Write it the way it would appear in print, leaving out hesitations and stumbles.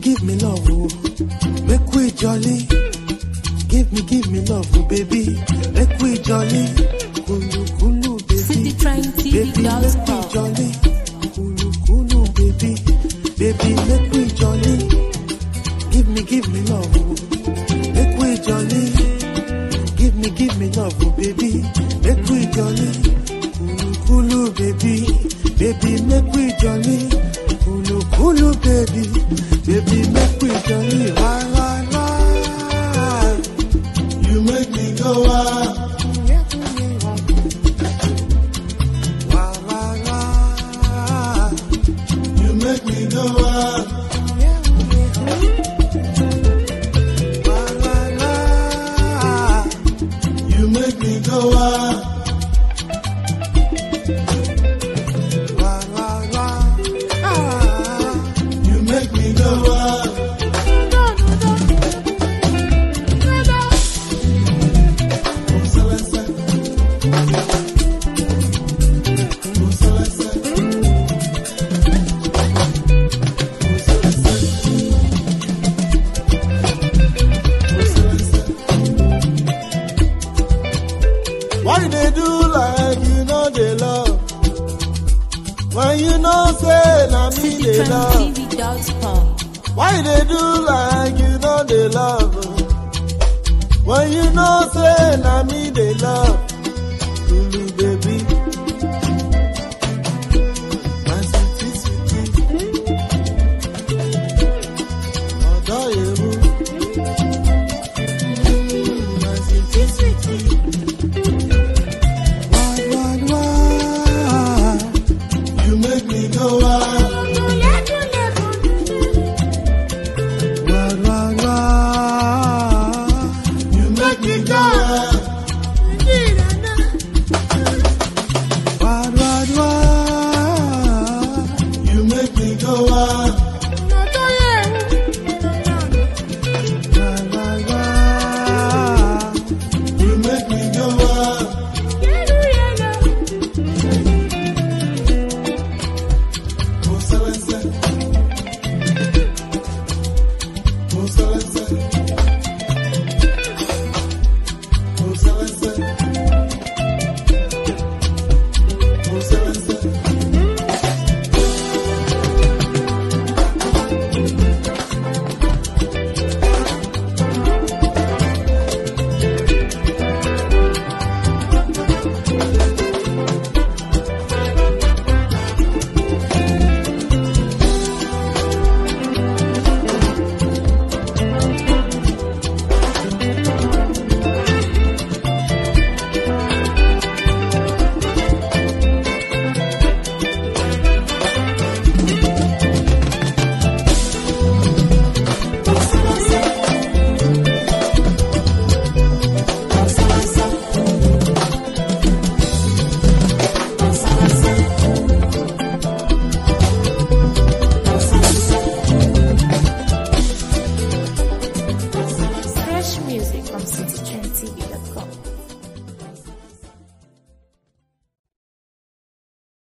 give me love, oh. Make we jolly. Give me love, oh baby. Make we jolly. Kulu kulu baby. Baby, make we jolly. Kulu kulu baby. Baby, make we jolly. Give me love, oh. Make we jolly. Give me love, oh baby. Make we jolly. Kulu kulu baby. Baby, make we jolly. Kulu kulu baby. Baby, make we jolly. Why, why, why? You make me go out. Why, why, why? You make me go out. Why, why, why? You make me go out. Why, why, why? You make me go out. Why they do like you know they love? When you know say na me they love. Why they do like you know they love? When you know say na me they love. Lulu baby, my sweetie sweetie, Odo Yeru, my sweetie sweetie. You make me go out. Wah, wah, wah. You make me go out. Wah, wah, wah. You make me go out.